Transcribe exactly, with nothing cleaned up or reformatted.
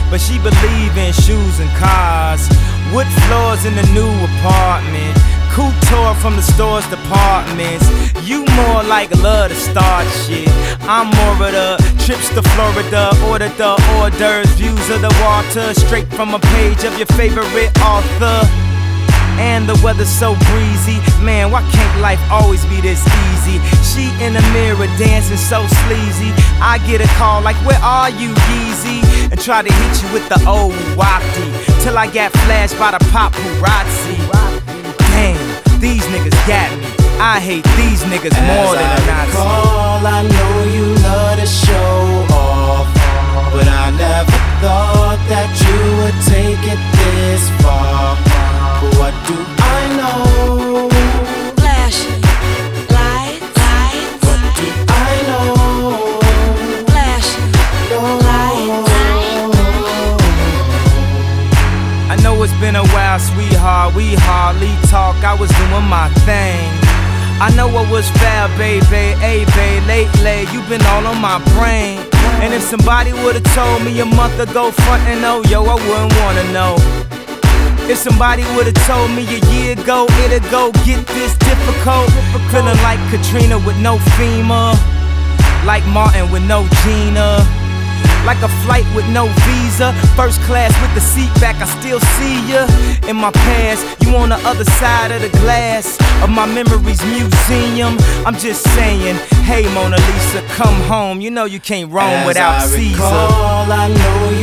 but she believe in shoes and cars. Wood floors in the new apartment, couture from the store's departments. You more like love to start shit. I'm more of the trips to Florida, order the hors d'oeuvres, views of the water, straight from a page of your favorite author. And the weather's so breezy, man, why can't life always be this easy? She in the mirror dancing so sleazy. I get a call like, where are you, Yeezy? And try to hit you with the old wafty, till I got flashed by the paparazzi. Damn, these niggas got me. I hate these niggas more than a Nazi. Recall, I know you love to show off, but I never thought that you would take it this far. But what do I know? Flashing lights, lights. What do I know? Flashing lights. I know it's been a while, sweetheart, we hardly talk. I was doing my thing. I know I was foul, baby, hey, babe, lately you been all on my brain. And if somebody would've told me a month ago, frontin' oh, yo, I wouldn't wanna know. If somebody would've told me a year ago, it'd go get this difficult. Feeling like Katrina with no FEMA, like Martin with no Gina, like a flight with no visa, first class with the seat back, I still see ya. In my past, you on the other side of the glass of my memories museum. I'm just saying, hey Mona Lisa, come home. You know you can't roam As without I Caesar. recall, I know